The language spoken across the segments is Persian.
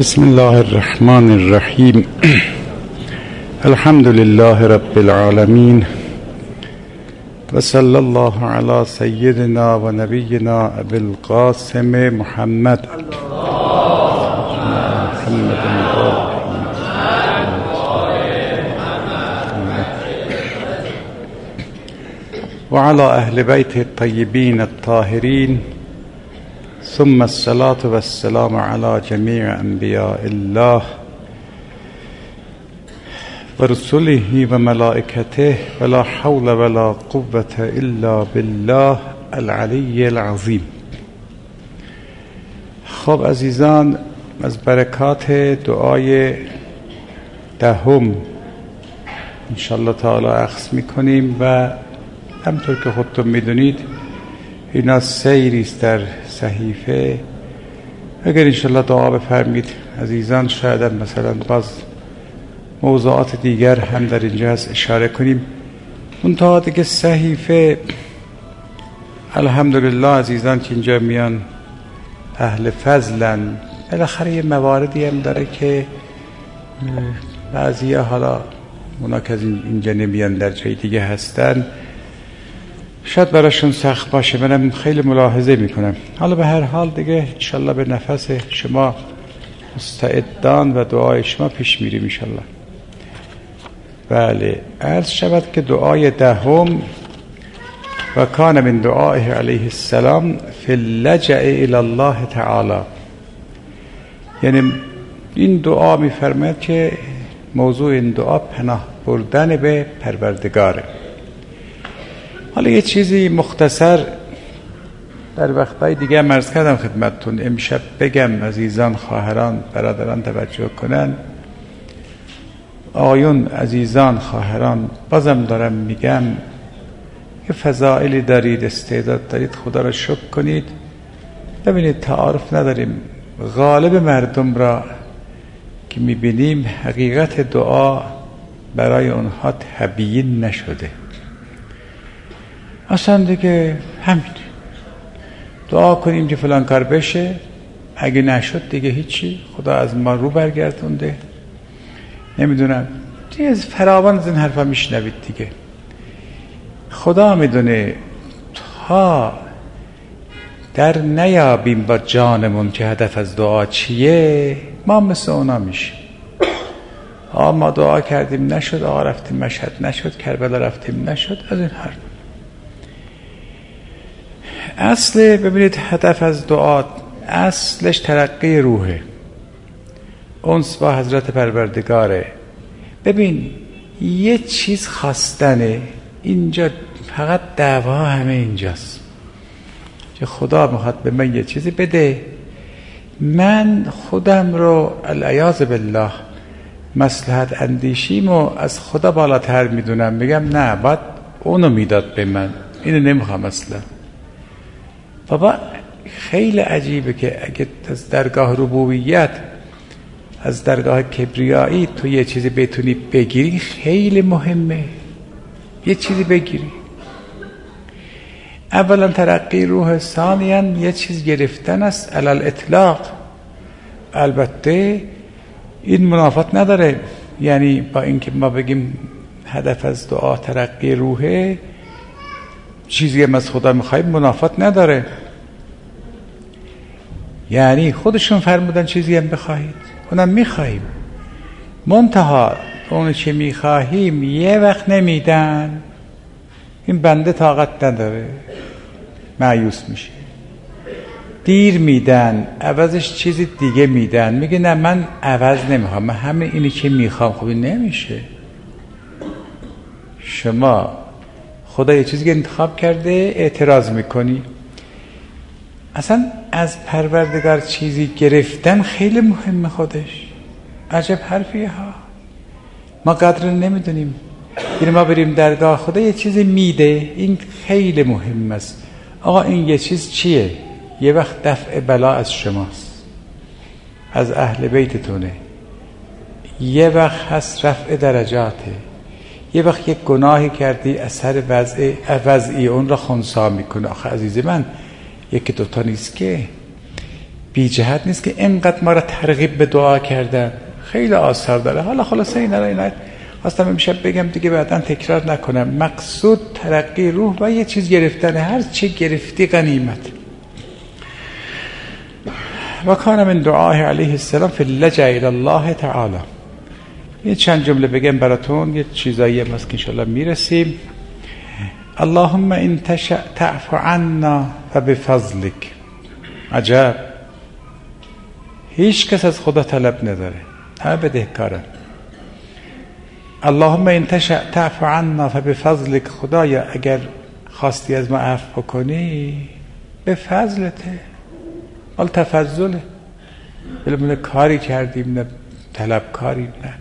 بسم الله الرحمن الرحیم. الحمد لله رب العالمین و صلی الله علی سیدنا و نبینا ابی القاسم محمد و علی اهل بیت الطیبین الطاهرین ثم الصلاة والسلام على جميع انبیاء الله و رسله و ملائکته ولا حول ولا قوة الا بالله العلی العظیم. خب عزیزان، از برکات دعای دهم انشاءالله تعالی اخذ میکنیم و همطور که خودتون میدونید اینا سیریست در صحیفه. اگر انشاءالله دعا بفرمید عزیزان، شاید مثلا باز موضوعات دیگر هم در اینجا هست اشاره کنیم. منتها دیگه صحیفه الحمدلله عزیزان که اینجا میان اهل فضلن، بالاخره یه مواردی هم داره که بعضی حالا اونا که از اینجا نمیان در جای دیگه هستن شاید براشون سخت باشه. منم خیلی ملاحظه میکنم. حالا به هر حال دیگه انشالله به نفس شما مستعدان و دعای شما پیش میریم انشالله. بله، عرض شود که دعای دهم و کان من دعائه علیه السلام فی اللجأ الی الله تعالی، یعنی این دعا میفرماید که موضوع این دعا پناه بردن به پروردگاره. حالا یه چیزی مختصر در وقتهای دیگه هم عرض کردم خدمتتون، امشب بگم عزیزان خواهران برادران توجه کنن. آقایون عزیزان خواهران بازم دارم میگم که فضائلی دارید، استعداد دارید، خدا را شکر کنید. ببینید تعارف نداریم، غالب مردم را که میبینیم حقیقت دعا برای اونها تبیین نشده. اصلا دیگه همین دعا کنیم که فلان کار بشه، اگه نشد دیگه هیچی، خدا از ما رو برگردونده. نمیدونم دیگه از فراوان از این حرفا میشنوید دیگه. خدا میدونه تا در نیابیم با جانمون که هدف از دعا چیه، ما مثل اونا میشیم. ما دعا کردیم نشد، رفتیم مشهد نشد، کربلا رفتیم نشد، از این حرف. اصل ببینید هدف از دعا اصلش ترقی روحه، انس با حضرت پروردگاره. ببین یه چیز خواستنه، اینجا فقط دعوا همه اینجاست که خدا میخواد به من یه چیزی بده، من خودم رو العیاذ بالله مصلحت اندیشیمو از خدا بالاتر میدونم، میگم نه باید اونو میداد به من، اینو نمیخوام اصلا. بابا خیلی عجیبه که اگه از درگاه ربوبیت، از درگاه کبریایی تو یه چیزی بتونی بگیری، خیلی مهمه یه چیزی بگیری. اولا ترقی روح، ثانیاً یه چیز گرفتن است علل اطلاق. البته این منافات نداره، یعنی با اینکه ما بگیم هدف از دعا ترقی روحه، چیزی هم از خدا میخوایم منافات نداره. یعنی خودشون فرمودن چیزی هم بخواهید، اونم میخواهیم، منتها اون چه میخواهیم یه وقت نمیدن، این بنده طاقت نداره، مایوس میشه. دیر میدن، عوضش چیزی دیگه میدن، میگه نه من عوض نمیخوام، من همه اینی که میخوام. خوبی نمیشه. شما خدا یه چیزی که انتخاب کرده اعتراض میکنی. اصلا از پروردگار چیزی گرفتن خیلی مهمه خودش. عجب حرفیه ها، ما قدر نمیدونیم. یعنی ما بریم درگاه خدا یه چیزی میده، این خیلی مهم است. آقا این یه چیز چیه؟ یه وقت دفع بلا از شماست، از اهل بیتتونه، یه وقت هست رفع درجاته، یه وقت یک گناهی کردی اثر وضعی اون را خنثی میکنه. آخه عزیز من یکی دوتا نیست که بی جهت نیست که اینقدر ما را ترغیب به دعا کردن. خیلی آثار داره. حالا خلاصه اینا اصلا میشه بگم دیگه بعداً تکرار نکنم. مقصود ترقی روح و یه چیز گرفتن، هر چی گرفتی غنیمت. و کان من دعاه علیه السلام فی اللجأ الی الله تعالی. یه چند جمله بگم براتون، یه چیزایی هم هست که انشاءالله میرسیم. اللهم ان تشأ تعف عنا فبفضلک. عجب، هیچ کس از خدا طلب نداره، همه بدهکارن. اللهم ان تشأ تعف عنا فبفضلک. خدایا اگر خواستی از ما عفو کنی به فضلته، حال تفضله، بلمونه کاری کردیم نه طلب کاری نه.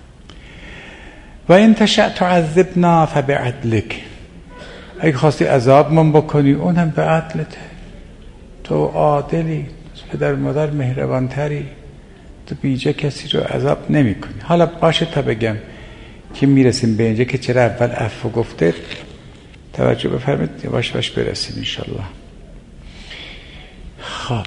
و ان تشأ تعذبنا فبعدلک. اگه خواستی عذاب من بکنی اون هم به عدلته. تو عادلی، پدر مادر مهربانتری، تو بیجه کسی رو عذاب نمی کنی. حالا باشه تا بگم که میرسیم به اینجا که چرا اول عفو گفته، توجه بفرمید یواش یواش برسیم انشالله. خب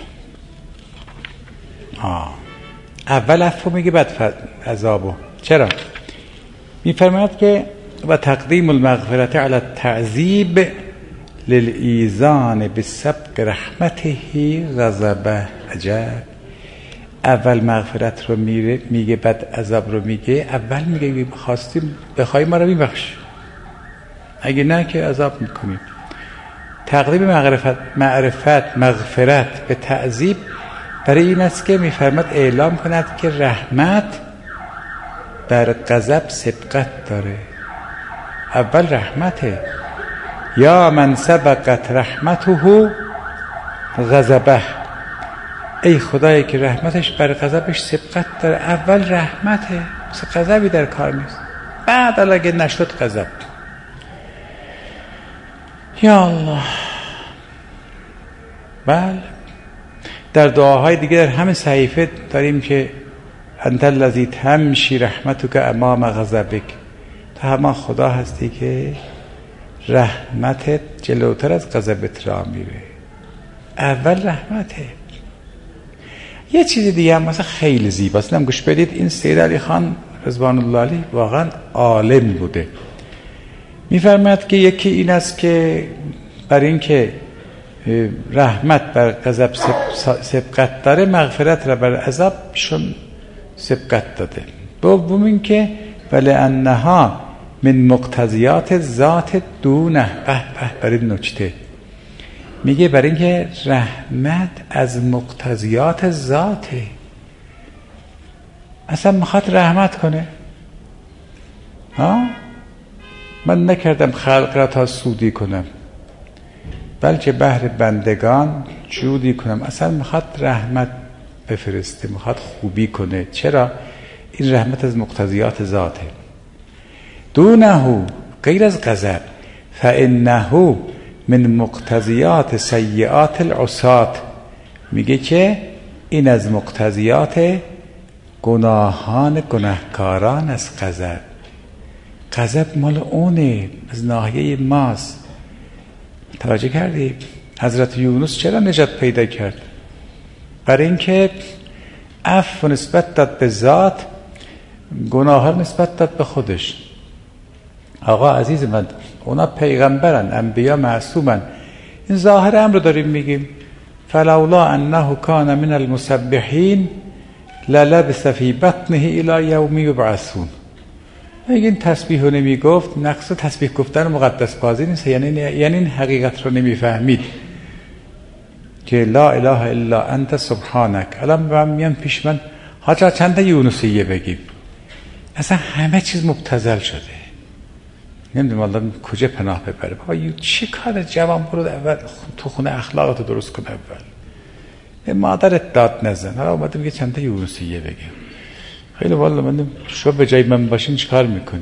اول عفو میگه بعد عذابو. چرا؟ میفرماید که و تقدیم المغفرت علی التعذیب للایذان بسبق رحمته غضبه. عجب، اول مغفرت رو میگه بعد عذاب رو میگه. اول میگه خواستیم بخوای ما رو میبخش، اگه نه که عذاب میکنیم. تقدیم مغفرت به تعذیب برای این است که میفرماد اعلام کند که رحمت بر غضب سبقت داره. اول رحمته. یا من سبقت رحمته غضبه. ای خدایی که رحمتش بر غضبش سبقت داره. اول رحمته، مثل غضبی در کار نیست. بعد اگه نشد غضب. یا الله. بله، در دعاهای دیگه در همه صحیفه داریم که انت الذی تمشی رحمتک امام غضبک. تو همان خدا هستی که رحمتت جلوتر از غضبت را میره. اول رحمته. یه چیز دیگه هم مثلا خیلی زیباست، نم گوش بدید. این سید علی خان رضوان الله علیه واقعا عالم بوده. میفرماید که یکی این است که برای این که رحمت بر غضب سبقت داره، مغفرت را بر عذابشون سبقت داده. دوم این که ولانها من مقتضیات ذات دونه. برای نکته میگه برای اینکه رحمت از مقتضیات ذاته. اصلا میخواد رحمت کنه. من نکردم خلق را تا سودی کنم، بلکه بهر بندگان جودی کنم. اصلا میخواد رحمت بفرسته، میخواد خوبی کنه. چرا؟ این رحمت از مقتضیات ذاته. دونه، غیر از غضب، فانه من مقتضیات سیئات العصات. میگه که این از مقتضیات گناهان گناهکاران از غضب. غضب مال اونه، از ناحیه ماست. توجه کردی؟ حضرت یونس چرا نجات پیدا کرد؟ برای اینکه عفو نسبت داد به ذات، گناه نسبت داد به خودش. آقا عزیز من، اونا پیغمبرن، انبیا معصومن. این ظاهر امر رو داریم میگیم. فلولا انه کان من المسبحین للبث فی بطنه الی یوم یبعثون. اگه این تسبیح رو نمیگفت، نقص تسبیح گفتن مقدس بازی نیست. یعنی این حقیقت رو نمیفهمید که لا اله الا انت سبحانک. الان میان پیش من حاجا چند یونسیه بگیم، اصلا همه چیز مبتذل شده. نمیدونم والله کجا پناه ببره. بابا چه کار جوان، برو اول تو خونه اخلاقتو درست کن. اول به مادرت داد نزن. حالا اومده میگه چند تا یونسیه بگیم. خیلی والله من شو به جای من باشین چیکار میکنی؟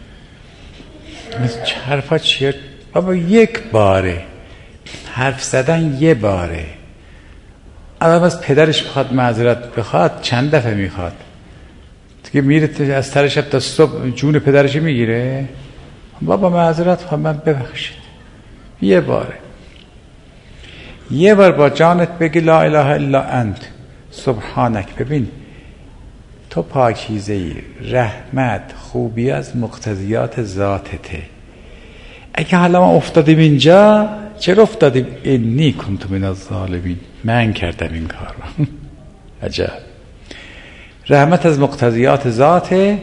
مثل حرفا چیه؟ بابا یک باره حرف زدن، یه باره. الان از پدرش بخواد معذرت بخواد، چند دفعه میخواد دیگه؟ میره از سر شب تا صبح جون پدرش میگیره. بابا معذرت خواهم، من ببخشید، یه باره. یه بار با جانت بگی لا اله الا انت سبحانک. ببین تو پاکیزه‌ای، رحمت، خوبی از مقتضیات ذاتته. اگه حالا ما افتادیم اینجا، چرا افتادیم؟ انی کنت من الظالمین، من کردم این کار رو. عجب. رحمت از مقتضیات ذاته.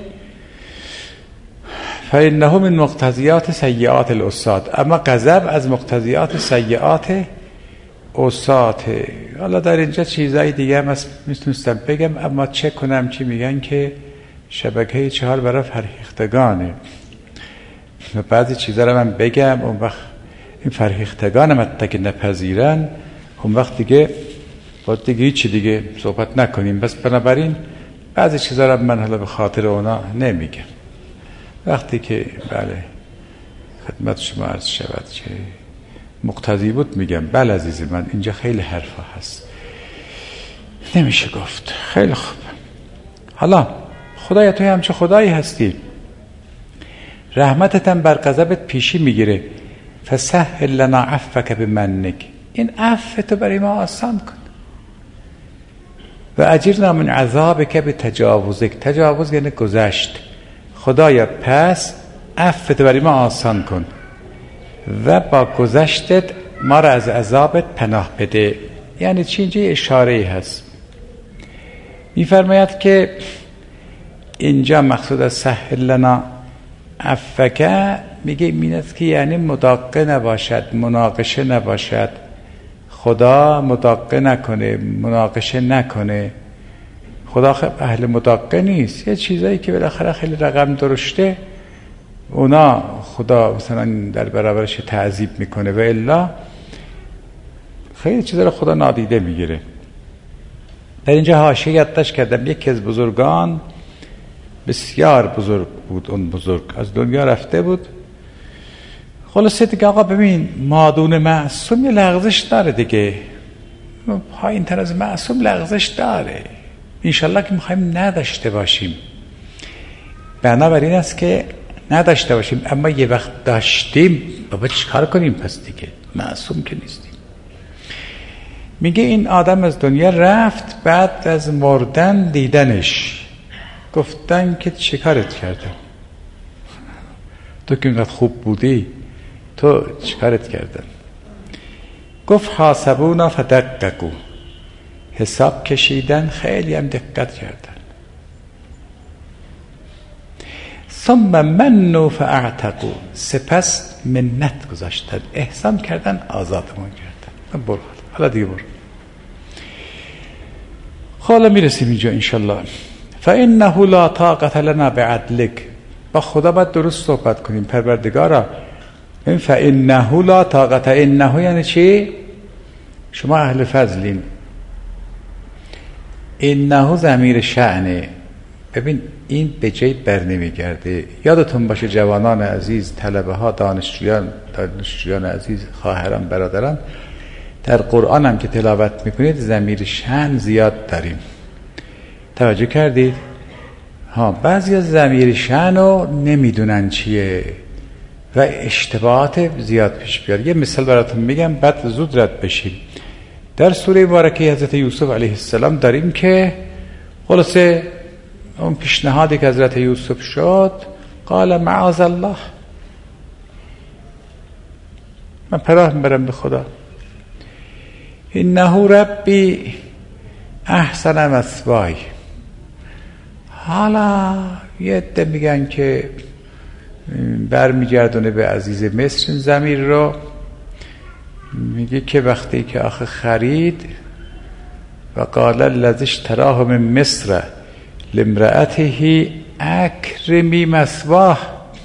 فإنه من مقتضیات سیئات العصاة، اما غضب از مقتضیات سیئات عصاته. حالا در اینجا چیزای دیگه هم میتونستم بگم، اما چه کنم؟ چی میگن که شبکه 4 برای فرهیختگانه و بعضی چیزا رو من بگم، اون وقت این فرهیختگان هم حتی که نپذیرن، اون وقت دیگه باید دیگه چی دیگه صحبت نکنیم. بس بنابراین بعضی چیزا رو من حالا به خاطر اونا نمیگم. وقتی که بله خدمت شما عرض شود که مقتضی بود میگم. بله عزیز من، اینجا خیلی حرفا هست نمیشه گفت. خیلی خوب. حالا خدایا توی همچه خدایی هستی، رحمتت هم بر غضبت پیشی میگیره. فسهل لنا عفوک بمنک، این عفو برای ما آسان کن. و اجرنا من عذابک بتجاوزک، تجاوز یعنی گذشت. خدایا پس عفو برای ما آسان کن و با گذشتت ما را از عذابت پناه بده. یعنی چی؟ اینجا اشاره‌ای هست. میفرماید که اینجا مقصود از سهل لنا عفوک میگه این است که یعنی مداقه نباشد، مناقشه نباشد. خدا مداقه نکنه، مناقشه نکنه. خدا اهل مداقه نیست. یه چیزایی که بالاخره خیلی رقم درشته اونا خدا مثلا در برابرش تعذیب میکنه و الا خیلی چیزا رو خدا نادیده میگیره. در اینجا حاشیه یادداشت کردم، یکی از بزرگان بسیار بزرگ بود، اون بزرگ از دنیا رفته بود. خلاصه دیگه آقا ببین مادون معصوم یه لغزش داره دیگه، پایین تر از معصوم لغزش داره، انشالله که میخوایم نداشته باشیم. بنابراین است که نداشته باشیم، اما یه وقت داشتیم بابا چیکار کنیم؟ پس دیگه معصوم که نیستیم. میگه این آدم از دنیا رفت، بعد از مردن دیدنش، گفتن که چه کارت کردم؟ تو که اینقدر خوب بودی، تو چه کارت کردن؟ گفت حاسبونا فدققوا، حساب کشیدن، خیلی هم دقت کردن. ثم منوا فاعتقوا، سپس منت گذاشتن، احسان کردن، آزادمون کردن. برو حالا دیگه برو. حالا میرسیم اینجا انشالله. فانه لا طاقة لنا بعدلک، با خدا باید درست صحبت کنیم. پروردگارا این فانه لا طاقة، انه یعنی چی؟ شما اهل فضلین. انه ضمیر شأنه. ببین این به جای بر نمیگرده. یادتون باشه جوانان عزیز، طلبه ها، دانشجویان عزیز، خواهران، برادران، در قرآن هم که تلاوت میکنید ضمیر شأن زیاد داریم. توجه کردید؟ بعضی از ضمیر شأن رو نمیدونن چیه و اشتباهات زیاد پیش بیاد. یه مثال براتون میگم بعد زود رد بشیم. در سوره مبارکه حضرت یوسف علیه السلام داریم که خلاصه اون پیشنهادی که حضرت یوسف شد، قال معاذ الله، من پناه میبرم به خدا. انه ربی احسن مثوای. حالا یه عده میگن که برمیگردونه به عزیز مصر ضمیر رو، میگه که وقتی که آخه خرید و قال الذی اشتراه من مصر لامرأته اکرمی مثواه،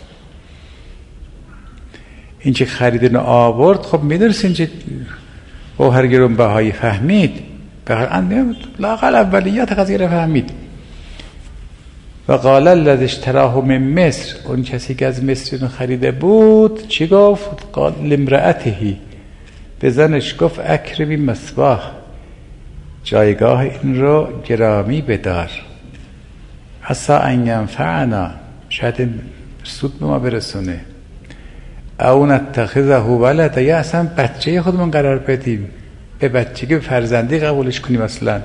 این که خریدن آورد، خب میدرسین که گوهر گرون بهایی فهمید، لااقل اولیات قضیه رو فهمید. و قال الذی اشتراه من مصر، اون کسی که از مصر رو خریده بود چی گفت؟ قال لامرأته، به زنش گفت اکرمی مثواه، جایگاه این رو گرامی بدار، عسی ان ینفعنا، شاید سود به ما برسونه، او نتخذه ولدا، یا اصلا بچه خودمون قرار بدیم. به بچگی به فرزندی قبولش کنیم. اصلا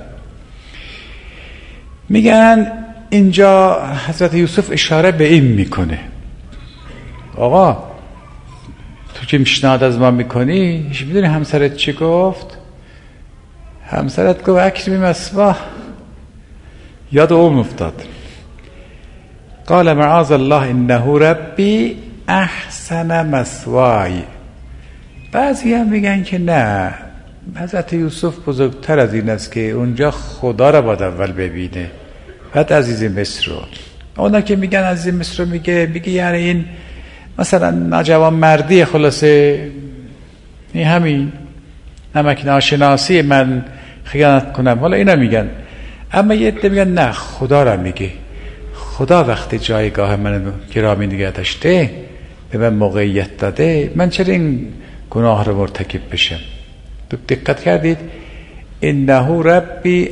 میگن اینجا حضرت یوسف اشاره به این میکنه آقا تو که پیشنهاد از ما میکنی، میدونی همسرت چی گفت؟ همسرت گفت اکرمی مثواه. یاد اون افتاد. قال معاذ الله انه ربی احسن مثوای. بعضی هم میگن که نه، حضرت یوسف بزرگتر از این است که اونجا خدا را باید اول ببینه بعد عزیز مصر رو. اونا که میگن عزیز مصر رو میگه یعنی این مثلا ناجوان مردی، خلاصه این همین نمک ناشناسی من خیانت کنم، حالا اینا میگن. اما یه عده میگن نه، خدا را میگه. خدا وقتی جایگاه من گرامی نگه داشته، به من موقعیت داده، من چرا این گناه رو مرتکب بشم؟ دقت کردید؟ انه ربی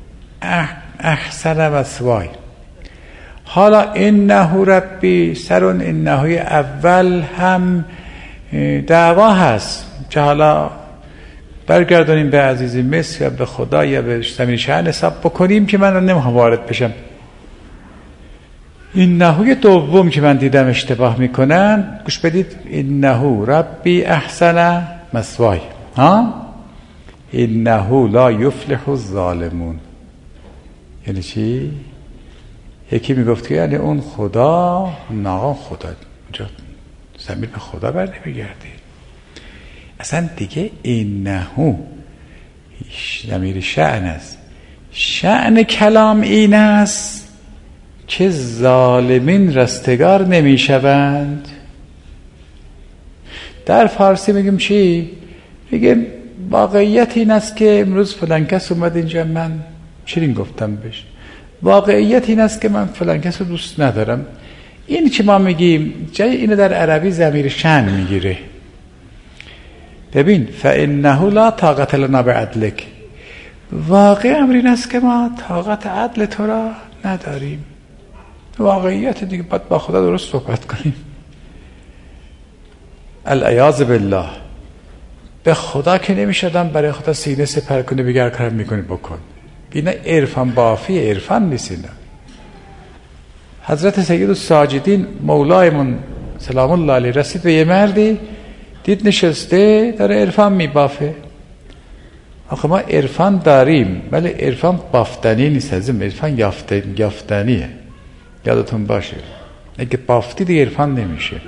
احسن مثوای. حالا انه ربی سرون انه اول هم دعوا هست که حالا برگردونیم به عزیز مصر یا به خدا یا به زمین شأن حساب بکنیم که من رو نمیخوام وارد بشم. انه دوم که من دیدم اشتباه میکنن، گوش بدید. انه ربی احسن مثوای. انه لا یفلح الظالمون. یعنی چی؟ یکی میگفت که یعنی اون خدا، نه خدا اونجا زمین به خدا بر نمیگرده اصلا دیگه. انه ضمیر شأن است. شأن کلام این است که ظالمین رستگار نمیشوند. در فارسی میگیم چی؟ میگیم واقعیت این است که امروز فلان کس اومد اینجا، من چرین گفتم بهش، واقعیت این است که من فلان کس رو دوست ندارم. این که ما میگیم جای اینو در عربی ضمیر شأن میگیره. ببین فانه لا طاقت لنا بعدلک. واقع امر این است که ما طاقت عدل تو را نداریم. واقعیت دیگه باید با خدا درست صحبت کنیم. العیاذ بالله. به خدا که نمیشدم برای خدا سینه سپر کنه بگه هر کارم میکنی بکن. اینا عرفان بافی، عرفان نیست اینا. حضرت سید الساجدین مولایمون سلام الله علیه رسید به یه مردی، دید نشسته داره عرفان میبافه. آخه ما عرفان داریم ولی عرفان بافتنی نیست، عزیزم. عرفان یافتنیه. یادتون باشه اگه بافتی دیگه عرفان نمیشه.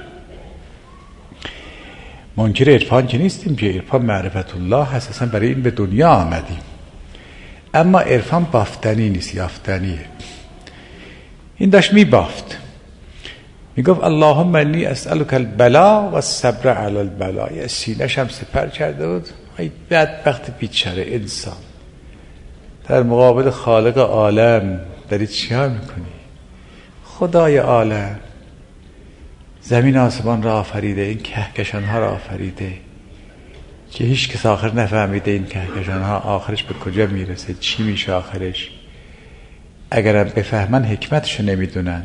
منکر عرفان که نیستیم که عرفان معرفت الله هست، اصلا برای این به دنیا آمدیم. اما عرفان بافتنی نیست، یافتنیه. این داشت میبافت، میگفت اللهم انی اسألک البلا و الصبر علی البلا. یه سینه‌ش هم سپر کرده بود. ای بدبخت بیچاره انسان، در مقابل خالق عالم داری چیکار میکنی؟ خدای عالم زمین آسمان را آفریده، این کهکشان ها را آفریده که هیچ کس آخر نفهمیده این کهکشان ها آخرش به کجا میرسه، چی میشه آخرش. اگرم بفهمن حکمتشو نمیدونن.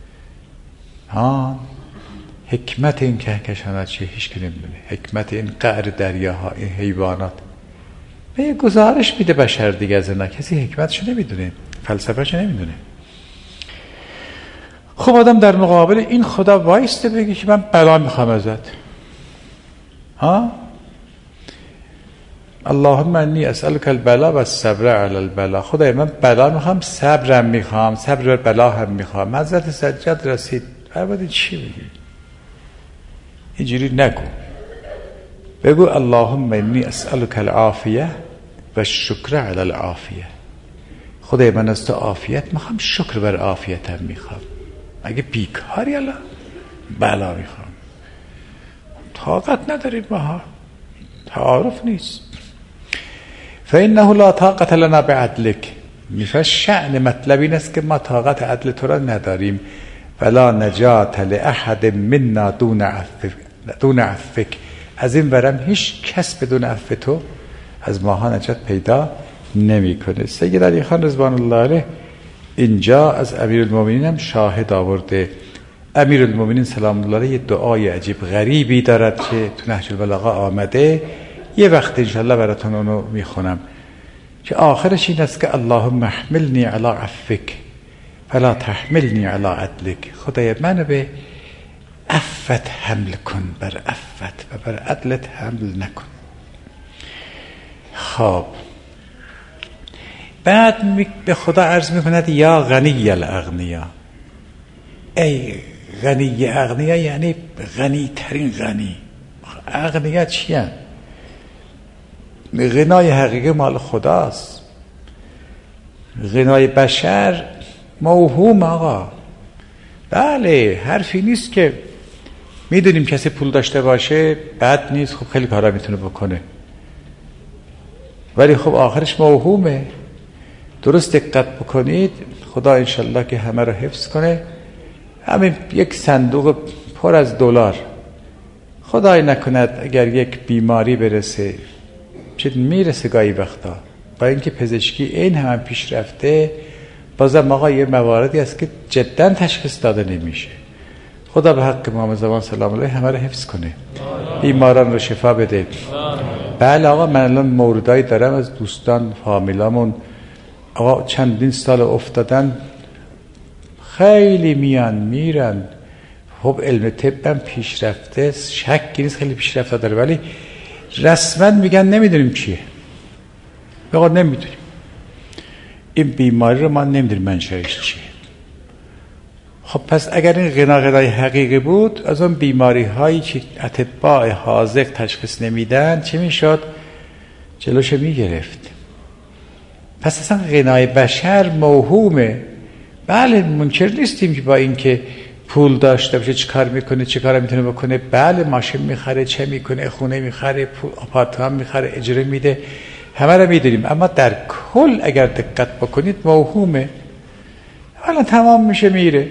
حکمت این کهکشان ها چیه هیچ که نمیدونه. حکمت این قعر دریاها، این حیوانات. به یه گزارش میده بشر دیگه از اینا، کسی حکمتشو نمیدونه، فلسفهشو نمیدونه. خب آدم در مقابل این خدا وایسته بگه که من بلا میخوام ازت. اللهم انی اسألک البلا و الصبر علی البلا. خدای من بلا میخوام، صبرم میخوام، صبر بلا هم میخوام. حضرت سجاد رسید فرمود چی میگی؟ اینجوری نگو، بگو اللهم انی اسألک العافیه و الشکر علی العافیه. خدای من از تو عافیت میخوام، شکر بر عافیتم میخوام. اگه بیکاری الان بلا میخوام. طاقت نداریم ماها، تعارف نیست. فانه لا طاقت لنا بعدلک. میفهم شأن مطلب این است که ما طاقت عدل تو را نداریم. ولا نجات لاحد منا دون عفوک. از این ورم هیچ کس بدون عفو تو از ماها نجات پیدا نمیکنه. سید علی خان رضوان الله علیه اینجا از امیرالمومنین هم شاهد آورده. امیرالمومنین سلام الله علیه یه دعای عجیب غریبی دارد که تو نهج البلاغه آمده. یه وقت انشالله براتون اونو میخونم که آخرش این است که اللهم احملنی علی عفوک فلا تحملنی علی عدلک. خدای منو به عفوت حمل کن، بر عفوت و بر عدلت حمل نکن. خب بعد به خدا عرض میکند یا غنی الاغنیا، ای غنی اغنیا، یعنی غنی ترین غنی. اغنیا چی هست؟ غنای حقیقی مال خداست، غنای بشر موهوم. آقا بله، حرفی نیست که میدونیم کسی پول داشته باشه بد نیست، خب خیلی کارا میتونه بکنه، ولی خب آخرش موهومه. درست دقت بکنید، خدا انشالله که همه رو حفظ کنه. همین یک صندوق پر از دلار، خدای نکند اگر یک بیماری برسه، چه میرسه گاهی وقتا، با اینکه پزشکی این هم پیش رفته، بازم آقا یه مواردی هست که جدا تشخیص داده نمیشه. خدا به حق امام زمان سلام علیه همه رو حفظ کنه، بیماران رو شفا بده. بله آقا، من الان موردایی دارم از دوستان فامیلامون، آقا چندین سال افتادن، خیلی میان میرن. خب علم طب هم پیشرفته، شکی نیست خیلی پیشرفته داره، ولی رسما میگن نمیدونیم چیه. آقا نمیدونیم این بیماری رو، ما نمیدونیم منشأش چیه. خب پس اگر این غنای حقیقی بود، از اون بیماری هایی که اطباء حاذق تشخیص نمیدن چه میشد؟ جلوش میگرفت. پس اصلا غنای بشر موهومه. بله منکر نیستیم که با اینکه پول داشته باشه چه کار میکنه، چه کار میتونه بکنه. بله ماشین میخره، چه میکنه، خونه میخره، آپارتمان میخره، اجاره میده، همه رو میدونیم. اما در کل اگر دقت بکنید موهومه. حالا تمام میشه میره،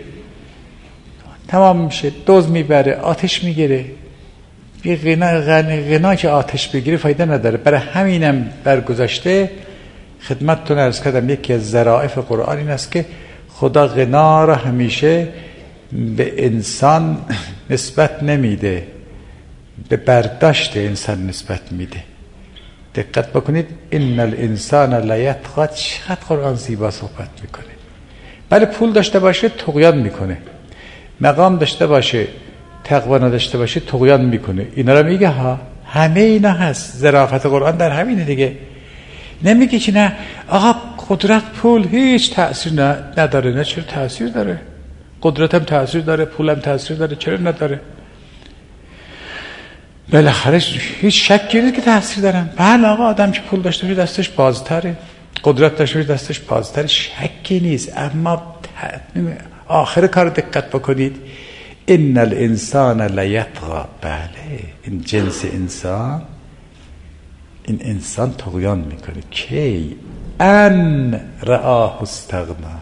تمام میشه، دوز میبره، آتش میگیره. یه غنا که آتش بگیره فایده نداره. برای همینم برگذشته خدمتتون عرض کردم یکی از ظرافت قرآن این است که خدا غنا را همیشه به انسان نسبت نمیده، به برداشت انسان نسبت میده. دقت بکنید، ان الانسان لیطغی، چقدر قرآن زیبا صحبت میکنه. بله پول داشته باشه طغیان میکنه، مقام داشته باشه تقوا نداشته باشه طغیان میکنه. اینا رو میگه ها، همه اینا هست. ظرافت قرآن در همینه دیگه. نمیگه که نه آقا قدرت پول هیچ تأثیر نداره. نه چرا تأثیر داره؟ قدرت هم تأثیر داره، پول هم تأثیر داره، چرا نداره؟ بالاخره هیچ شکی نیست که تأثیر دارن. بله آقا آدم که پول داشته باشه دستش بازتره، قدرت داشته باشه دستش بازتره، شکی نیست. اما آخر کار دقت بکنید، ان الانسان لیطغی. بله این جنس انسان، این انسان طغیان میکنه. کی؟ ان رآه استغنا،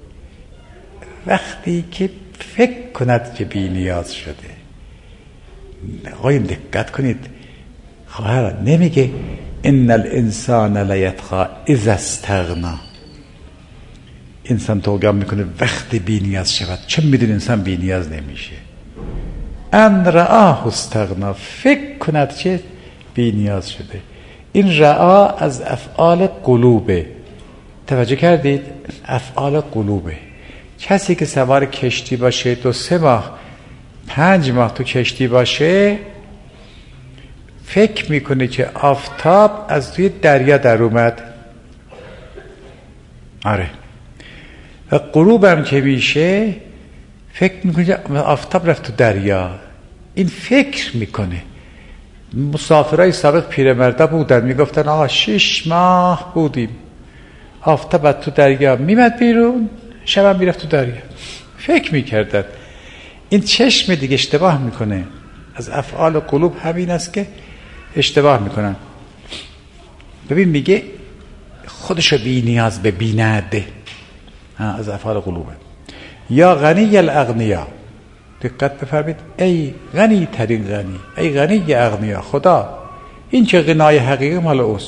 وقتی که فکر کند که بی نیاز شده. آقایون دقت کنید، خواهر نمیگه ان الانسان لیطغی اذا استغنا. انسان طغیان میکنه وقتی بی نیاز شود. چه میدون انسان بی نیاز نمیشه؟ ان رآه استغنا، فکر کند که بی نیاز شده. این رآ از افعال قلوبه. توجه کردید؟ افعال قلوبه. کسی که سوار کشتی باشه 2-3 ماه 5 ماه تو کشتی باشه، فکر میکنه که آفتاب از توی دریا در اومد. آره. و غروب هم که میشه فکر میکنه که آفتاب رفت تو دریا. این فکر میکنه. مسافرای سابق پیرمردا بودن میگفتن آقا 6 ماه بودیم، آفتاب تو دریا میمد بیرون، شبم میرفت تو دریا. فکر میکردن. این چشم دیگه اشتباه میکنه. از افعال قلوب همین است که اشتباه میکنن. ببین میگه خودشو بی نیاز ببیند، از افعال قلوبه. یا غنی الاغنیا، دقت بفرمید، ای غنی ترین غنی، ای غنی اغنیا. خدا این که غنای حقیقی مال اوست.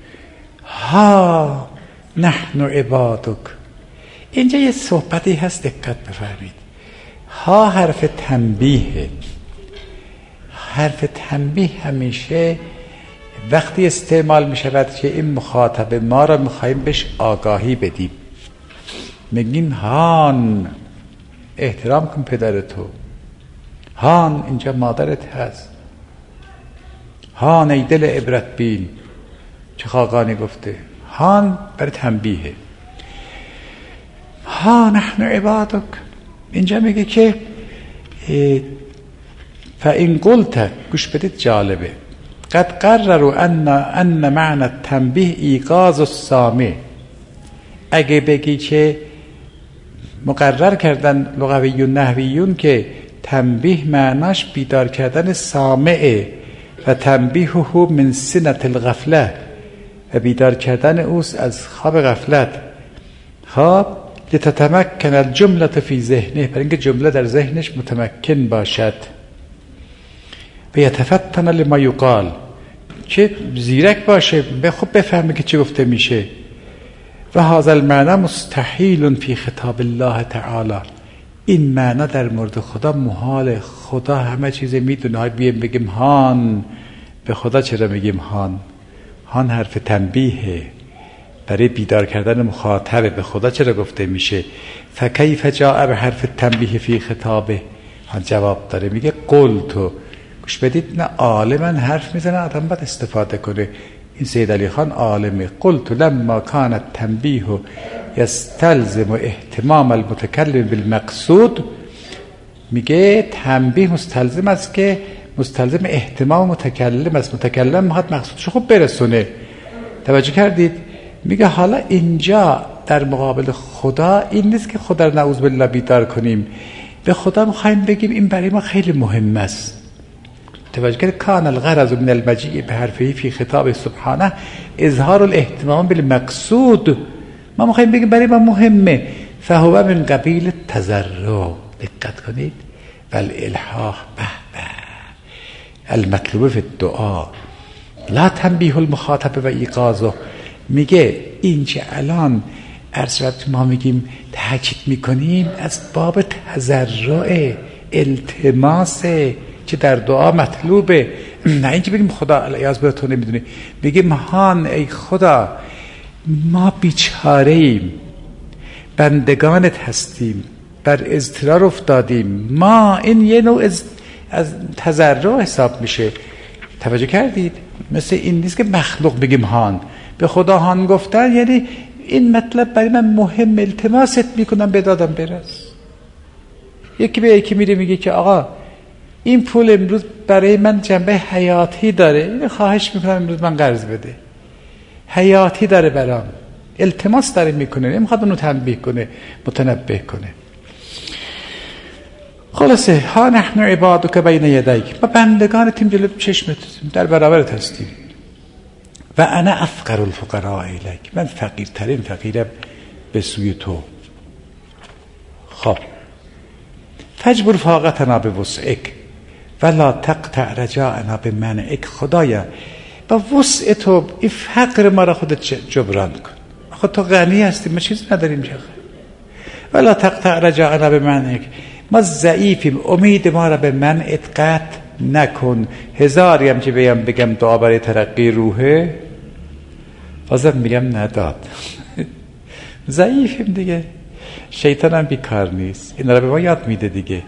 ها نحن عبادک. اینجا یه صحبتی هست، دقت بفرمید. ها حرف تنبیه. حرف تنبیه همیشه وقتی استعمال می شود که این مخاطب ما را میخواییم بهش آگاهی بدیم، میگیم هان احترام کن پدرتو، هان اینجا مادرت هست، هان ای دل عبرت بین. چه خاقانی گفته هان برای تنبیه. ها نحن عبادک، اینجا میگه که فإن قلت، گوش بدید جالبه، قد قرروا ان معنی التنبیه ایقاظ السامع. اگه بگی که مقرر کردن لغویون نحویون که تنبیه معناش بیدار کردن سامعه و تنبیهه من سنة الغفله، و بیدار کردن اوست از خواب غفلت. خب لتتمکن الجمله فی ذهنه، برای اینکه جمله در ذهنش متمکن باشد. و یتفتن لما یقال، که زیرک باشه، به خوب بفهمه که چی گفته میشه. و هذا المعنى مستحیل فی خطاب الله تعالی، این معنی در مورد خدا محاله. خدا همه چیز میدونه. بگیم هان، به خدا چرا میگیم هان؟ هان حرف تنبیه برای بیدار کردن مخاطب، به خدا چرا گفته میشه؟ فکیف جاء به حرف تنبیه فی خطابه؟ هان جواب داره، میگه قلتو. گوش بدید، نه عالمن حرف میزنه آدم باید استفاده کنه. این سید علی خان عالمه. قلت لما کان التنبیه یستلزم اهتمام المتکلم بالمقصود، میگه تنبیه مستلزم است که مستلزم اهتمام متکلم است. متکلم میخواد مقصودشو خوب برسونه. توجه کردید؟ میگه حالا اینجا در مقابل خدا این نیست که خدا رو نعوذ بالله بیدار کنیم، به خدا میخوایم بگیم این برای ما خیلی مهم است. توجه کردید؟ کان الغرض من المجیء به حرفه فی خطاب سبحانه اظهار الاهتمام بالمقصود. ما میخوایم بگیم برای ما مهمه. فهو من قبیل تضرع، دقت کنید، والالحاح به المطلوب فی الدعا لا تنبیه المخاطب و ایقاظه. میگه این چه الان ارسلت ما میگیم تاکید میکنیم از باب تضرع، التماس که در دعا مطلوبه. نه اینکه بگیم خدا العیاذ بالله تو نمیدونی. بگیم هان ای خدا، ما بیچاره ایم، بندگانت هستیم، بر اضطرار افتادیم. ما این یه نوع از تضرع حساب میشه. توجه کردید؟ مثل این نیست که مخلوق بگیم هان. به خدا هان گفتن یعنی این مطلب برای من مهم، التماست میکنم به دادم برس. یکی به یکی میره میگه که آقا این پول امروز برای من جنبه حیاتی داره، اینو خواهش میکنم امروز من قرض بده، حیاتی داره برام، التماس داره میکنه، نمیخواد اونو تنبیه کنه، متنبه کنه. خلاصه ها نحن عبادک بین یدیک، ما بندگانتیم جلوی چشمت، در برابرت هستیم. و انا افقر الفقراء الیک، من فقیرترین فقیرم به سوی تو. خب فجبر فاقتنا بوسعک ولا تقطع رجاءنا بمنعک. خدایا با وسع تو این فقر ما را خودت جبران کن. خود تو غنی هستی، ما چیز نداریم. ولا تقطع رجاءنا بمنعک، ما ضعیفیم، امید ما را به منعت قطع نکن. هزاری هم که بگم دعا برای ترقی روحه، بازم میگم نداد. ضعیفیم دیگه، شیطان هم بیکار نیست، این را به ما یاد میده دیگه.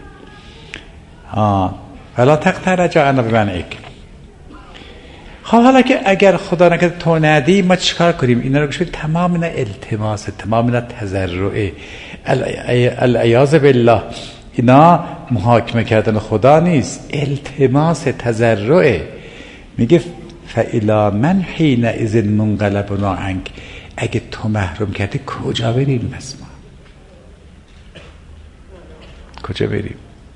ولا تقطع رجاءنا بمنعک. خب حالا که اگر خدا نکرد تو ندی، ما چیکار کنیم؟ اینا رو گوش تمام اینا التماس، تمام اینا تضرع، العیاذ بالله. اینا محاکمه کردن خدا نیست، التماس، تضرع. میگه فالا من حینئذ منقلبنا عنک، اگه تو محروم کردی کجا بریم؟ بس ما کجا بریم؟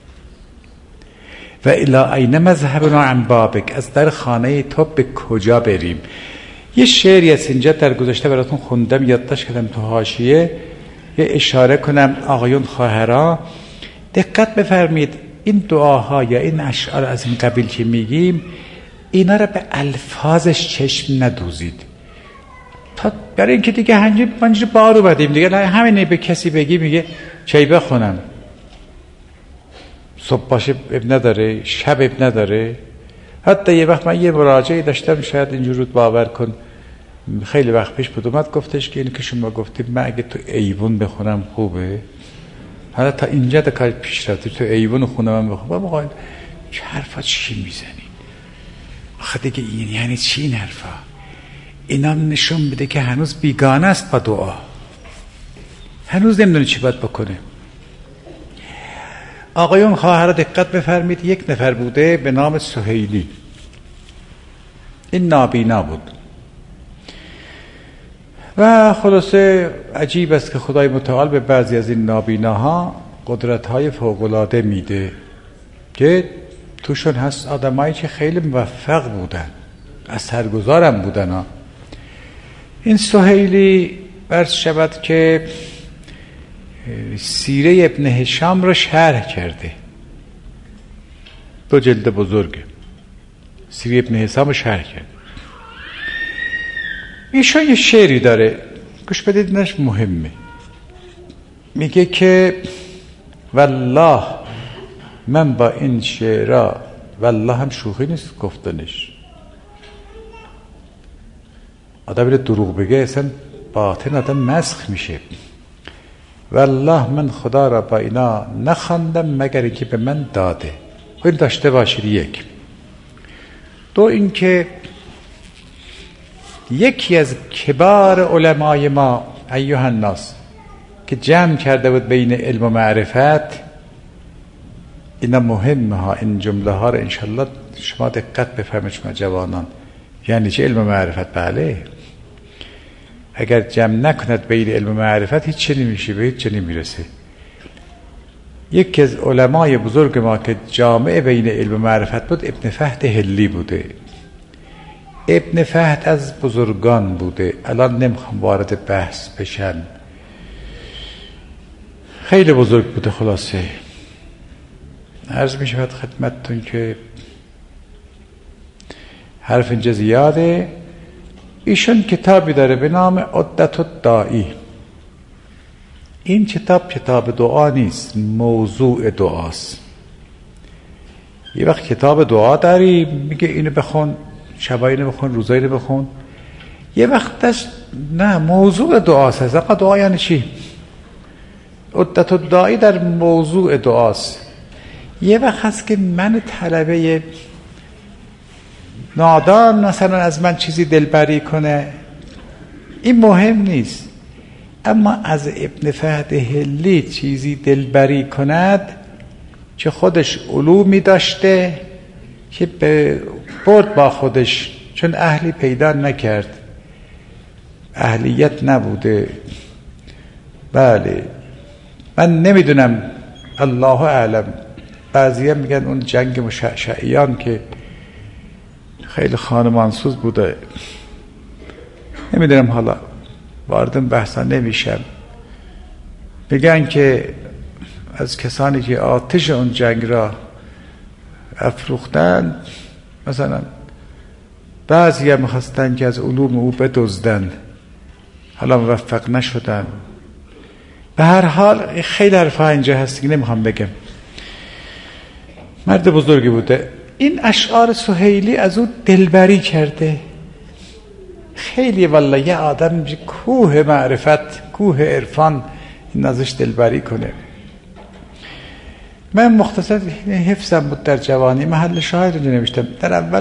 و الا این مذهبنا عن بابک، از در خانه تو به کجا بریم؟ یه شعری از اینجا در گذشته براتون خوندم، یادداشت کردم تو حاشیه، یه اشاره کنم آقایون خواهرها دقت بفرمید. این دعاها یا این اشعار از این قبیل که میگیم، اینا را به الفاظش چشم ندوزید، تا برای اینکه دیگه همینجور بار اومدیم دیگه، همینه به کسی بگی میگه چی بخونم، صبح باشه اب نداره، شب اب نداره، حتی یه وقت من یه مراجعه داشتم، شاید اینجور رو باور کن، خیلی وقت پیش بود، اومد گفتش که اینی که شما گفتید من اگه تو ایوون بخونم خوبه؟ حالا تا اینجا تا کار پیش رفته، تو ایوون خونه من بخونم. آقا چه حرفا چی میزنی؟ آخه دیگه این یعنی چی این حرفا؟ اینا نشون میده که هنوز بیگانه است با دعا، هنوز نمیدونه چی باید بکنه. آقایون خواهر دقت بفرمید، یک نفر بوده به نام سهیلی، این نابینا بود و خلاصه عجیب است که خدای متعال به بعضی از این نابیناها قدرت‌های فوق‌العاده میده که توشون هست آدمایی که خیلی موفق بودن، اثرگذارم بودن ها. این سهیلی عرض شود که سیره ابن هشام رو شرح کرده، 2 جلد بزرگه، سیره ابن هشام رو شرح کرده. ایشون یه شعری داره، گوش بدید نش مهمه. میگه که والله من با این شعرها، والله هم شوخی نیست گفتنش، آدم بره دروغ بگه اصلا باطن آدم مسخ میشه. والله من خدا را با اینا نخواندم مگر اینکه به من داده. این داشته باشید. 1 2 اینکه یکی از کبار علمای ما ایها الناس که جمع کرده بود بین علم و معرفت، اینا مهمه ها، این جمله ها رو انشالله شما دقت بفهمید شما جوانان. یعنی چه علم و معرفت؟ بله، اگر جمع نکند بین علم و معرفت هیچ چی نمیشه، به هیچ چی نمیرسه. یکی از علمای بزرگ ما که جامع بین علم و معرفت بود ابن فهد حلی بوده. ابن فهد از بزرگان بوده، الان نمیخوام وارد بحث بشن، خیلی بزرگ بوده. خلاصه عرض می شود خدمتتون که حرف اینجا زیاده. ایشون کتابی داره به نام عدت الداعی. این کتاب دعا نیست، موضوع دعاست. یه وقت کتاب دعا داری میگه اینو بخون، شبایی اینو بخون، روزایی اینو بخون. یه وقتش نه، موضوع دعاست. آقا دعا یعنی چی؟ عدت الداعی در موضوع دعاست. یه وقت هست که من طلبه نادان مثلا از من چیزی دلبری کنه، این مهم نیست. اما از ابن فهد حلی چیزی دلبری کند که خودش علومی داشته که به برد با خودش، چون اهلی پیدا نکرد، اهلیت نبوده. بله من نمیدونم، الله اعلم. بعضی هم میگن اون جنگ مشعشعیان که خیلی خانمانسوز بوده، نمیدونم، حالا وارد بحثا نمیشم. میگن که از کسانی که آتش اون جنگ را افروختن، مثلا بعضی هم میخواستن که از علوم او بدزدن، حالا موفق نشدن. به هر حال خیلی حرفا اینجا هست که نمیخوام بگم. مرد بزرگی بوده. این اشعار سهیلی از او دلبری کرده. خیلی والله یه آدم کوه معرفت، کوه عرفان این ازش دلبری کنه. من مختصر حفظم بود در جوانی، محل شاهد رو نوشتم. در اول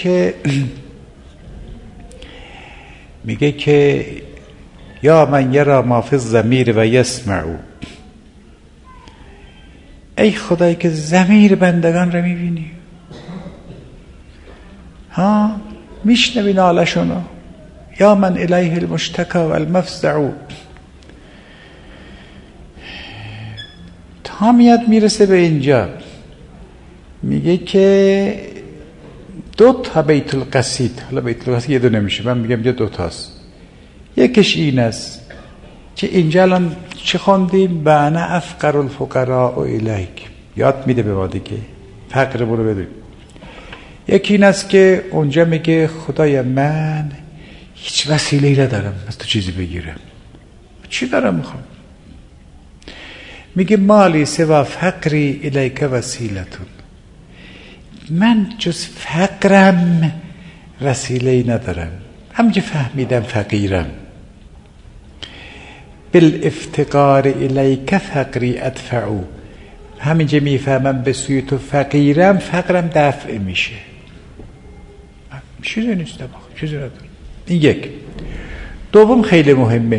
میگه که یا من یرا ما فی الضمیر و یسمعو، ای خدایی که ضمیر بندگان رو میبینی، ها میشنوی نالشونو. یا من الیه المشتکى و المفزع. تا میرسه به اینجا میگه که 2 بیت القصید. حالا بیت القصید یه دونه میشه، من میگم 2 تاست. یکیش این است که اینجا الان چه خوندیم؟ بنا افقر الفقراء الیک، یاد میده به ما دیگه فقر برو بدون. یکی این است که اونجا میگه خدای من هیچ وسیله‌ای ندارم از تو چیزی بگیرم، چی دارم میخوام؟ میگه مالی سوا فقری الیک وسیلتون، من جز فقرم وسیله‌ای ندارم، همین که فهمیدم فقیرم. بالافتقار الیک فقری ادفعو، همین که میفهمم به سوی تو فقیرم، فقرم دفع میشه. چیزی نیست، چیزی ندارم. این یک. دوم خیلی مهمه،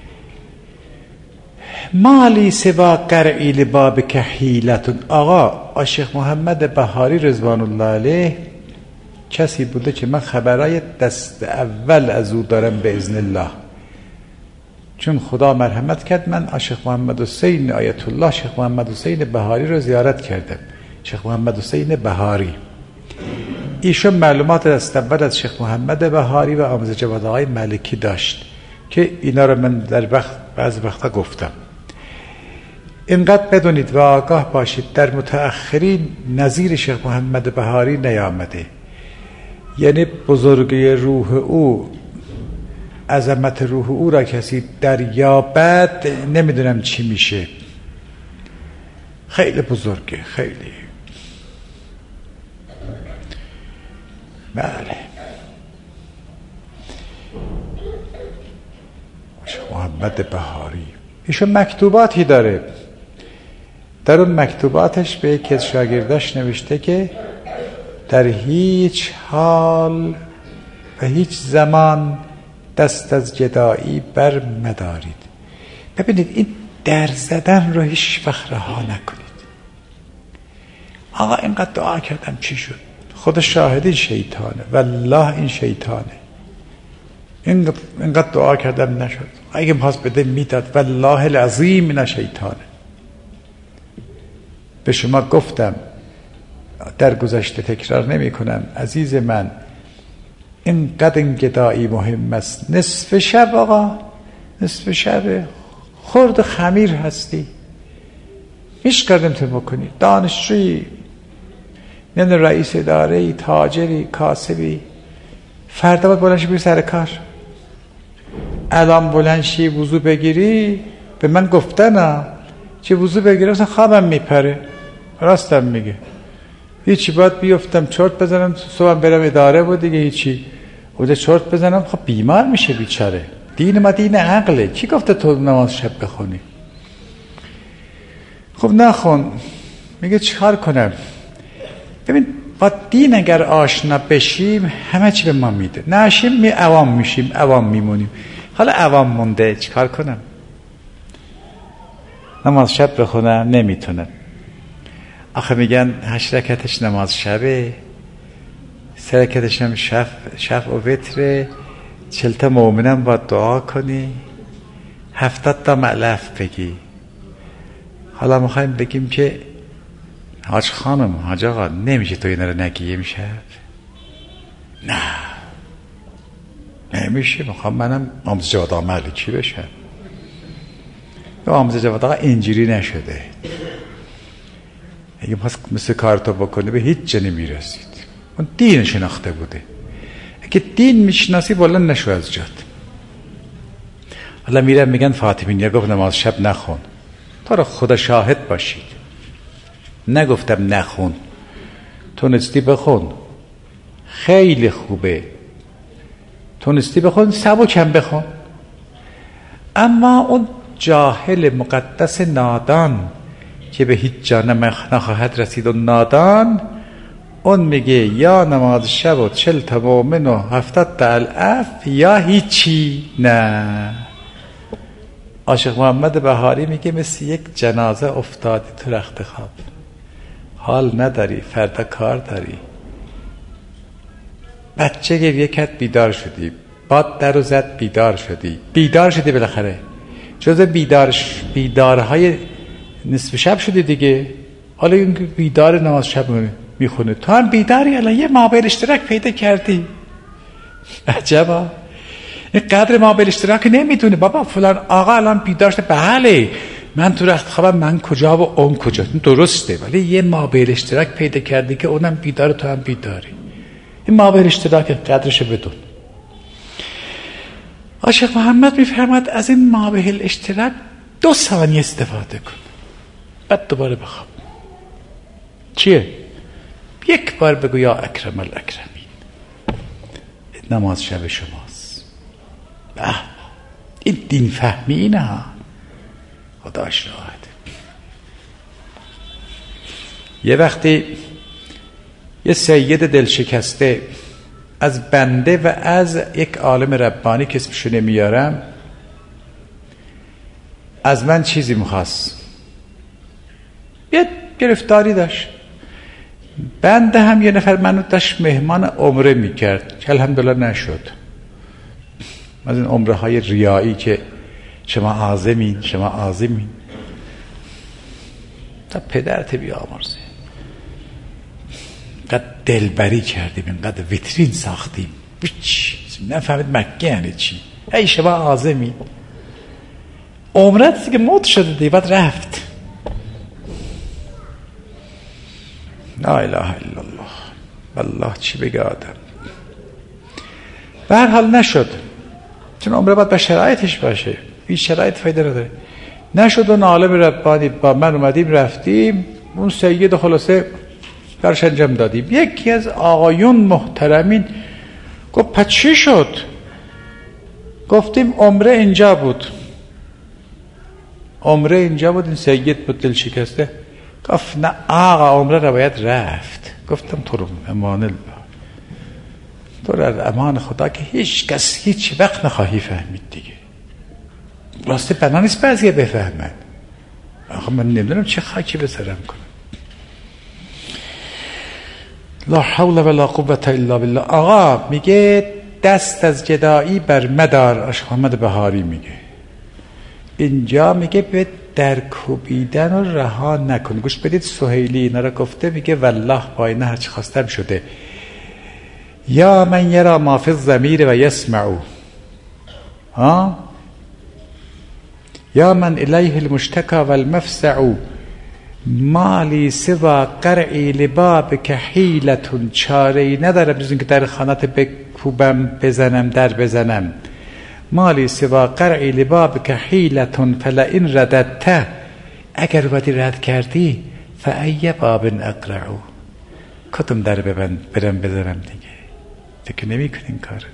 مالی سوا قرعی لباب که حیلتون. آقا شیخ محمد بهاری رضوان الله علیه کسی بوده که من خبرای دست اول از او دارم به اذن الله، چون خدا مرحمت کرد. من شیخ محمد حسین آیت الله شیخ محمد حسین بهاری رو زیارت کردم. شیخ محمد حسین بهاری ایشون معلومات دست اول از شیخ محمد بهاری و آموزه جواد آقای ملکی داشت که اینا رو من در بعض وقتا گفتم. اینقدر بدونید و آگاه باشید در متأخرین نظیر شیخ محمد بهاری نیامده. یعنی بزرگی روح او، عظمت روح او را کسی دریابد نمیدونم چی میشه. خیلی بزرگه، خیلی. بله، شیخ محمد بهاری ایشون مکتوباتی داره، در اون مکتوباتش به یکی از شاگرداش نوشته که در هیچ حال و هیچ زمان دست از جدایی بر مدارید. ببینید این در زدن رو هیچ وقت رها نکنید. آقا اینقدر دعا کردم چی شد؟ خود شاهد این شیطانه، والله این شیطانه. اینقدر دعا کردم نشد، اگه می‌خواست بده میداد، والله العظیم این شیطانه. به شما گفتم در گذشته، تکرار نمی کنم عزیز من، اینقدر این گدایی مهم است. نصف شب آقا، نصف شب خورد خمیر هستی، هیچ کار نمیتونی بکنی، دانشجویی، نه رئیس اداره، تاجری، کاسبی، فردا باید بلند شی بری سر کار. الان بلند شی وضو بگیری، به من گفتن چه وضو بگیرم مثلا خوابم میپره، راستم میگه. هیچی باید بیفتم چرت بزنم صبحم برم اداره بود دیگه، هیچی اونجا چرت بزنم، خب بیمار میشه بیچاره. دین ما دین عقله، کی گفته تو نماز شب بخونی؟ خب نخون. میگه چیکار کنم؟ ببین با دین اگر آشنا بشیم همه چی به ما میده، نشیم عوام میشیم، عوام میمونیم. حالا عوام مونده چیکار کنم؟ نماز شب بخونم نمیتونم. آخه میگن 8 رکعتش نماز شبه، 3 رکعتش هم شفع و وتره، 40 تا مؤمنم با دعا کنی، 70 تا مألف بگی. حالا میخوایم بگیم که حاج خانم، حاج آقا نمیشه تو اینا رو نگی امشب؟ نه نمیشه، میخوام منم آموزه جواد آقا ملکی بشم. آموزه جواد آقا اینجوری نشده. اگه مثل کارتو بکنه به هیچ جا نمیرسید. اون دین شناخته بوده. اگه دین میشناسی بلند نشو از جات. حالا میرن میگن فاطمیه گفت نماز شب نخون. تو رو خدا شاهد باشید، نگفتم نخون، تونستی بخون، خیلی خوبه، تونستی بخون، سبکم بخون. اما اون جاهل مقدس نادان که به هیچ جا نخواهد رسید و نادان، اون میگه یا نماز شب و 40 تا مؤمن و 70 تا الف یا هیچی. نه، عاشق محمد بهاری میگه مثل یک جنازه افتادی تو رخت خواب، حال نداری، فردا کار داری. بچه گریه کرد بیدار شدی، باد در و زد بیدار شدی بالاخره، جز بیدارهای نصف شب شدی دیگه. حالا این بیدار نماز شب میخونه، تو هم بیداری، الان یه مابل اشتراک پیدا کردی. عجبا، این قدر مابل اشتراک نمیدونه. بابا فلان آقا الان بیدار شده، بله من تو رخت خوابم، من کجا و اون کجا، درسته، ولی یه مابل اشتراک پیدا کردی که اونم بیداره تو هم بیداری. این مابل اشتراک قدرشو بدون. عاشق محمد میفرماد از این مابل اشتراک 2 ثانیه استفاده کن، بعد دوباره بخواب. چیه؟ یک بار بگو یا اکرم الاکرمین، نماز شب شماست. این دین فهمی اینه، خدا شاهد. یه وقتی یه سید دل شکسته از بنده و از یک عالم ربانی که اسمشو نمیارم از من چیزی میخواست، یه گرفتاری داشت. بنده هم یه نفر منو داشت مهمان عمره میکرد که الحمدلله نشد. از این عمره های ریایی که شما عازمین شما عازمین، تا پدرت بیامرزه. اینقدر دلبری کردیم، اینقدر ویترین ساختیم، نفهمید مکه یعنی چی. ای شما عازمین، عمرت که موت شده دی، بعد رفت. لا اله الا الله. والله چی بگه آدم. به هر حال نشد، چون عمره باید به شرایطش باشه، این شرایط فایده نداره. نشد. و عالم ربانی با من اومدیم رفتیم اون سید خلاصه درش انجام دادیم. یکی از آقایون محترمین گفت پس چی شد؟ گفتیم عمره اینجا بود. عمره اینجا بود. این سید بود دل شکسته. گفت نه آقا عمره رو باید رفت. گفتم تو رو امان الله، تو رو امان خدا که هیچ کس هیچ وقت نخواهی فهمید دیگه. راسته بنا نیست بعضیه بفهمن. آخه من نمیدونم چه خاکی به سرم کنم. لا حول ولا قوة الا بالله. آقا میگه دست از جدایی بر مدار. عاشق محمد بهاری میگه اینجا میگه به در کوبیدن و رها نکن. گوش بدید سهیلی اینا را گفته، میگه والله با اینه هرچی خواستم شده. یا من یرا ما فی الضمیر و یسمعو، یا من الیه المشتکا و المفزع، مالی سوا قرعی لباب که حیلتون، چاره‌ای ندارم جز اینکه در خانات بکوبم بزنم در بزنم. مالی سوا قرعی لباب که حیلتون فلئن رددته، اگر وقتی رد کردی فای باب اقرعو، کدوم در برم بزنم دیگه. فکر نمی کنین کار.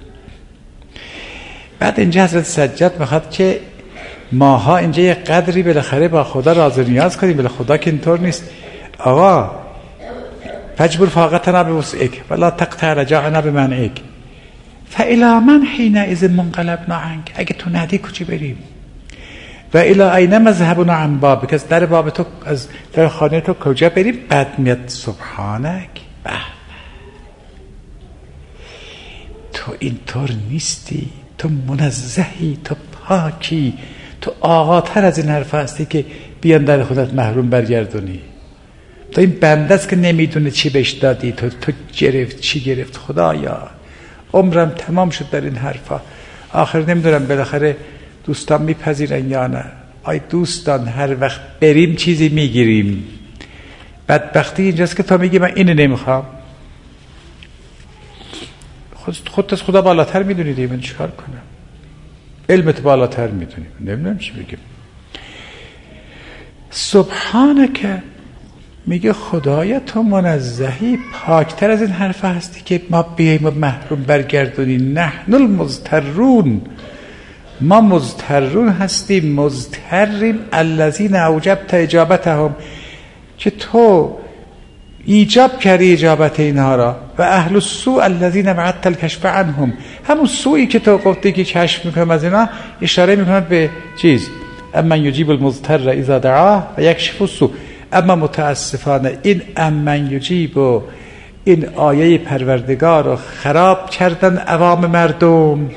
بعد اینجا حضرت سجاد میخواد که ماها اینجا یه قدری بالاخره با خدا راز و نیاز کنیم. بله خدا که اینطور نیست. آقا فجبر فاقتنا بوسعک ولا تقطع رجاءنا بمنعک فالی من حینئذ منقلبنا عنک، اگه تو ندی کجا بریم؟ و الی این مذهبنا عن بابک، از در باب تو، از در خانه تو کجا بریم؟ بعد میاد سبحانک. تو اینطور نیستی، تو منزهی، تو پاکی، تو آقاتر از این حرف هستی که بیان در خودت محروم برگردونی. تو این بنده است که نمیدونه چی بهش دادی، تو گرفت چی گرفت. خدایا عمرم تمام شد در این حرفا. آخر نمیدونم بالاخره دوستان میپذیرن یا نه. آی دوستان هر وقت بریم چیزی میگیریم. بدبختی اینجاست که تا میگی من اینو نمیخوام. خودت از خدا بالاتر میدونی دیگه، من چیکار کنم؟ علمت بالاتر میدونی، نمیدونم چی بگم. سبحانک، میگه خدایا تو منزهی، پاکتر از این حرف هستی که ما بیاییم و محروم برگردونی. نحن المضطرون، ما مضطرون هستیم، مضطریم. الذین اوجبت اجابتهم، که تو ایجاب کردی اجابت اینها را. و اهل السوء الذین وعدت الکشف عنهم، همون سوئی که تو گفتی که کشف میکنم از اینا، اشاره میکنه به چیز امن یجیب المضطر اذا دعاه و یکشف السوء. اما متاسفانه این امن یجیب و این آیه پروردگار رو خراب کردن عوام مردم.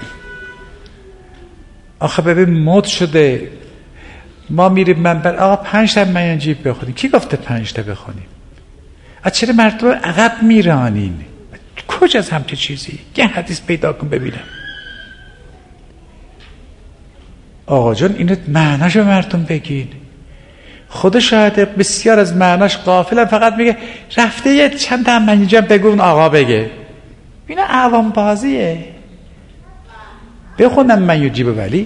آخه ببین مد شده، ما میریم منبر آقا 5 تا امن یجیب بخونیم. کی گفته 5 تا بخونیم؟ چرا مردم عقب میرانین؟ کجا از همچه چیزی؟ یه حدیث پیدا کن ببینم. آقا جان اینو معناش به مردم بگین. خود شاید بسیار از معناش غافلن، فقط میگه رفته یه چند تا من اینجا بگو اون آقا بگه. اینا عوام بازیه. بخونم من یجیب، ولی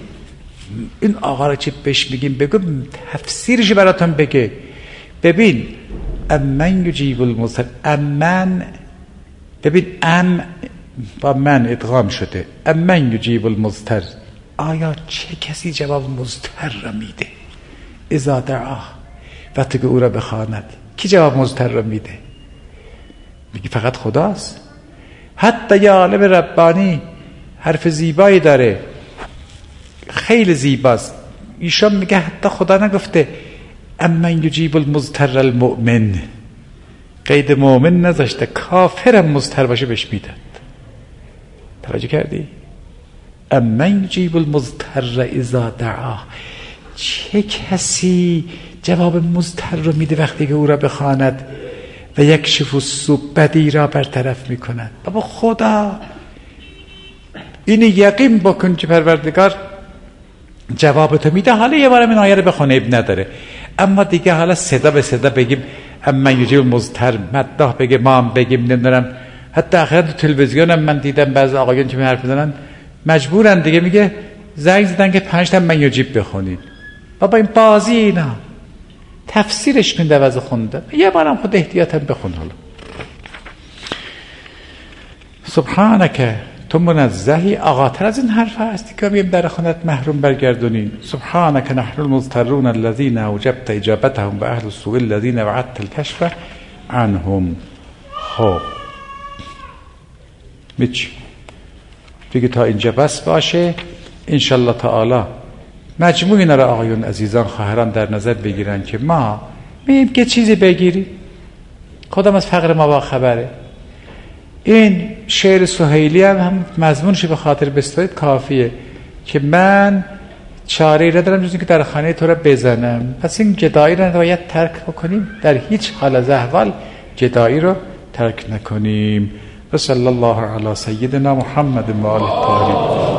این آقا رو چی بهش میگیم بگو تفسیرش براتون بگه. ببین امن یجیب المضطر. امن، ببین ام با من ادغام شده. امن یجیب المضطر، آیا چه کسی جواب مضطر را میده؟ اذا دعاه، وقتی که او را بخواند. کی جواب مضطر را میده؟ میگه فقط خداست. حتی یه عالم ربانی حرف زیبایی داره، خیلی زیباست. ایشان میگه حتی خدا نگفته امن یجیب المضطر المؤمن، قید مؤمن نذاشته، کافرم مضطر باشه بهش میداد. توجه کردی؟ امن یجیب المضطر اذا دعاه، چه کسی جواب مضطر رو میده وقتی که او را بخواند و یکشف السوء، بدی را برطرف میکند. بابا خدا، این یقین بکن که پروردگار جواب تو میده. حالا یه بارم این آیه رو بخونه اب نداره، اما دیگه حالا صدا به صدا بگیم امن یجیب المضطر، مداح بگیم، ما هم بگیم، نمیدونم. حتی اخیرا تو تلویزیون هم من دیدم بعضی آقایون که حرف میزنن مجبورن دیگه، میگه زنگ زدن که 5 تا من یجیب بخونید. بابا این بازی، اینا تفسیرش کن دوازه خونده. یه بارم خود احتیاطاً بخون. حالا سبحانک، تو منزهی، آقاتر از این حرف هستی که بیم در خونت محروم برگردونین. سبحانک نحن المضطرون الذین اوجبت اجابتهم و اهل السوء الذین وعدت الکشف عنهم. خب میچ دیگه تا اینجا بس باشه. انشالله تعالی مجموع اینا را آقایون عزیزان خواهران در نظر بگیرن که ما میگیم که چیزی بگیری، خودم از فقر ما با خبره. این شعر سهیلی هم مضمونش به خاطر بستوید کافیه که من چاره ای ندارم جز اینکه در خانه تو را بزنم. پس این جدایی را باید ترک بکنیم، در هیچ حال از احوال جدایی رو ترک نکنیم. و صلی الله علی سیدنا محمد و آله الطاهرین.